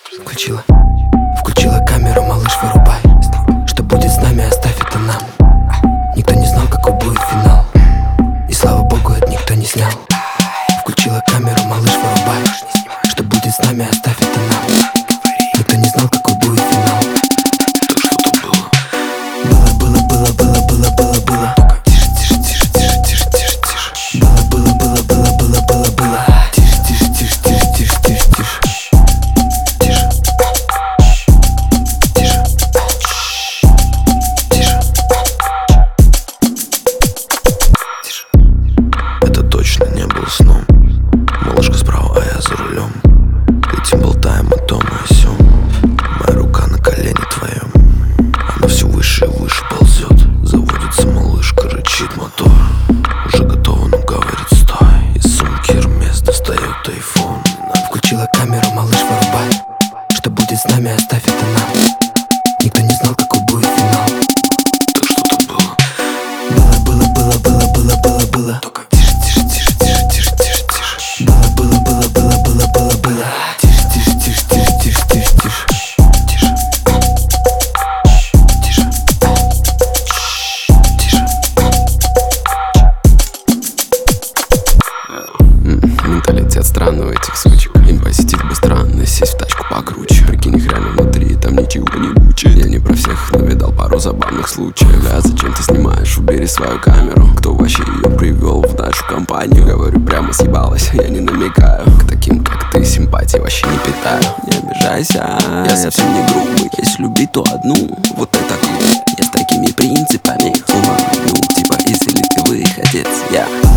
Включила камеру, малыш, вырубай. Что будет с нами, оставь это нам. Никто не знал, какой будет финал, и слава богу, это никто не снял. Включила камеру, малыш, вырубай. Что будет с нами, оставь это нам. Никто не знал, какой будет финал. Так что-то было. Было. Тише. Было. Тише. Это точно не был сном. Малышка справа, а я за рулем. Летим, болтаем о том и о сём. Моя рука на колене твоем. Она все выше и выше ползет. Заводится малышка, рычит мотор. Уже готова, но говорит стой. Из сумки Hermes достает айфон. Включила камеру, малыш, вырубай. Что будет с нами, оставь это нам. Никто не знал, какой будет финал. Так что-то было. Было. Только тише. Было. Менталитет странный у этих сучек. Им посетить бы странно, сесть в тачку покруче. Прикинь, их реально внутри, там ничего не бучит. Я не про всех, но видал пару забавных случаев. А зачем ты снимаешь? Убери свою камеру. Кто вообще ее привел в нашу компанию? Говорю, прямо съебалась, я не намекаю. К таким, как ты, симпатии вообще не питаю. Не обижайся, я совсем не грубый. Если любить, то одну, вот это клуб. Я с такими принципами. Ну, типа, если ты выходец, я